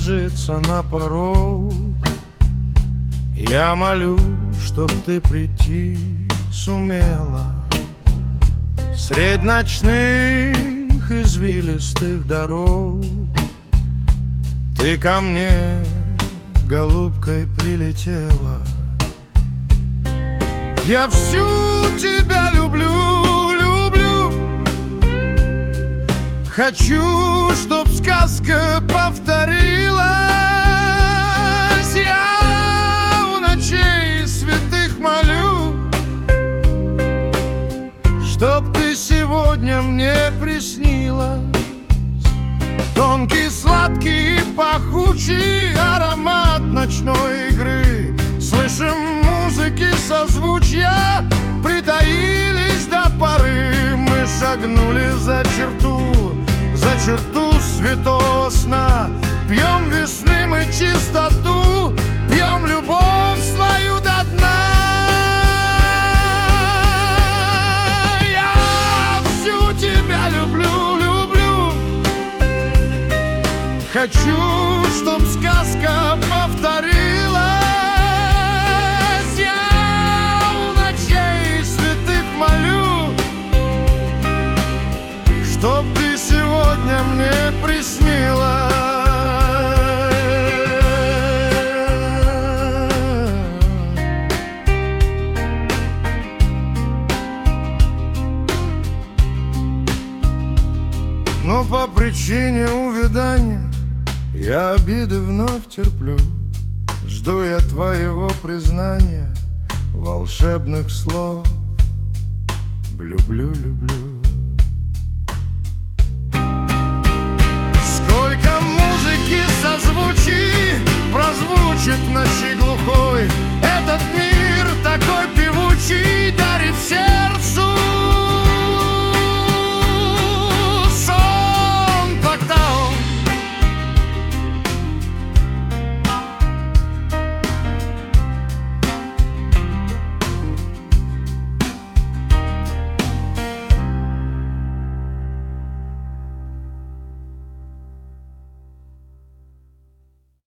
ложится на порог. Я молю, чтоб ты прийти сумела средь ночных извилистых дорог. Ты ко мне голубкой прилетела. Я всю тебя люблю, люблю. Хочу, чтоб сказка повторилась. Я у ночей святых молю, чтоб ты сегодня мне приснилась. Тонкий, сладкий, пахучий аромат ночной игры. Слышим музыки созвучья, притаились до поры. Мы шагнули за черту святого сна. Пьем весны мы чистоту, пьем любовь свою до дна. Я всю тебя люблю, люблю. Хочу, чтоб сказка повторилась. Я у ночей святых молю, чтоб ты сегодня мне приснилась. Но по причине увядания я обиды вновь терплю. Жду я твоего признания, волшебных слов. Люблю, люблю. Сколько музыки созвучи, прозвучит в ночи глухой. Этот мир такой певучий дарит всем